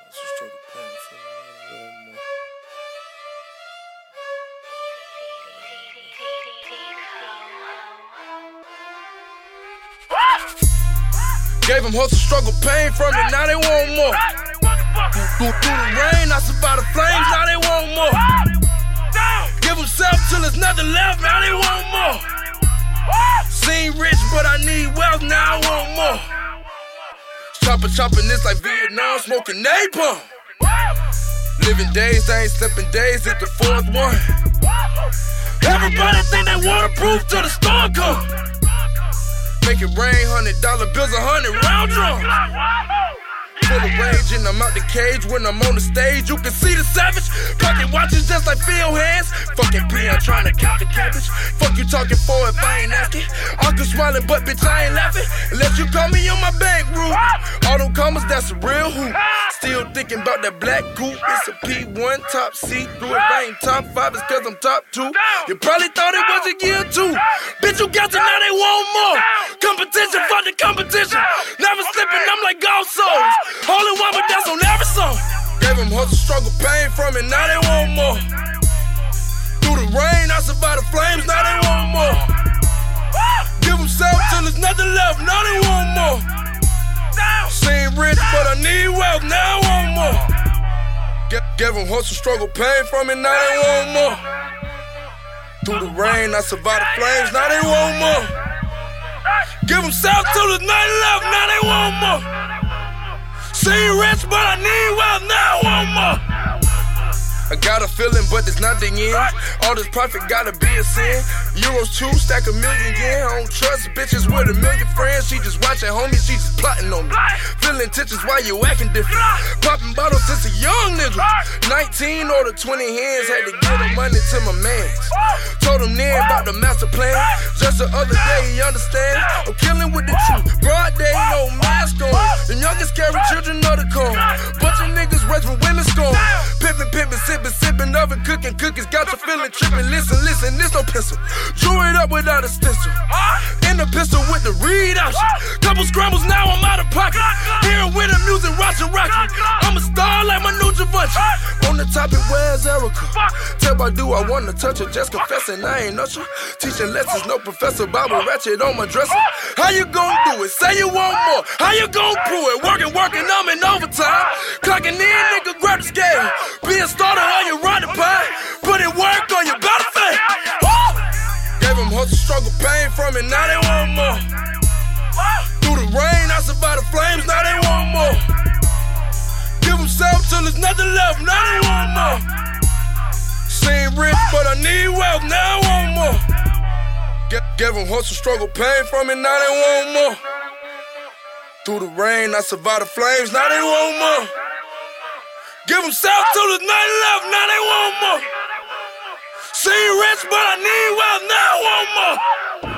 It's a struggle pain for me, a little more. Gave them hustle, struggle, pain from it, now they want more. Through the rain, I survived the flames, now they want more. Give them self till there's nothing left, now they want more. Seem rich, but I need wealth, now I want more. Chopping this like Vietnam, smoking napalm. Living days, they ain't slipping days, it's the fourth one. Everybody think they waterproof till the storm come. Make it rain, $100 bills, 100 round drum. Full of rage and I'm out the cage. When I'm on the stage, you can see the savage. Pocket watches just like field hands. Fucking P, I'm trying to count the cabbage. Fuck you talking for if I ain't asking. Uncle smiling, but bitch, I ain't laughing. Unless you call me on my bank route. All them commas, that's a real hoop. Still thinking about that black coupe. It's a P1, top seat. Through it, I ain't top 5, it's cause I'm top 2. You probably thought it was a year 2. Bitch, you got to now they want more. Competition, fuck the competition. Never slipping, I'm like gold souls. Only one, but that's on every song. Gave them hustle, struggle, pain from it, now they want more. Through the rain, I survived the flames, now they want more. Give them self till there's nothing left, now they want more. Seem rich, but I need wealth, now I want more. Gave them hustle, struggle, pain from it, now they want more. Through the rain, I survived the flames, now they want more. Give them self till there's nothing left, now they want more. Seem rich, but I need wealth, now I want more. I got a feeling, but it's not the end. All this profit gotta be a sin. Euros 2, stack $1 million yen. I don't trust bitches with 1 million friends. She just watching homies, she just plotting on me. Feeling tensions while you acting different. Popping bottles since a young nigga. 19 or the 20 hands, had to give the money to my mans. Told him then about the master plan. Just the other day, he understand. I'm killing with the truth. Broad day, no mask on. The youngest carry children of the corn. Bunch of niggas raised with women scorn. Pimpin', sippin', oven cooking cookies. Got you feeling trippin'. Listen, this no pencil. Drew it up without a stencil. In the pistol with the read option. Couple scrambles, now I'm out of pocket. Hearing with the music, watching rocket. I'm a star like my new Givenchy. On the topic, where's Erica? Tell Badu I wanna touch her. Just confessing I ain't usher. Teaching lessons, no professor. Bible ratchet on my dresser. How you gon' do it? Say you want more. How you gon' prove it? Working, I'm in overtime. Clocking in, nigga, grab the scale. Be a starter on your run the pie. Put in work on your battlefield. Gave them hustle, struggle, pain from it, now they want more. Through the rain, I survived the flames, now they want more. Give them self till there's nothing left, now they want more. Seem rich, but I need wealth, now I want more. Gave them hustle, struggle, pain from it, now they want more. Through the rain, I survived the flames, now they want more. Give them self till there's nothing left, now they want more. Seem rich, but I need wealth, now I want more.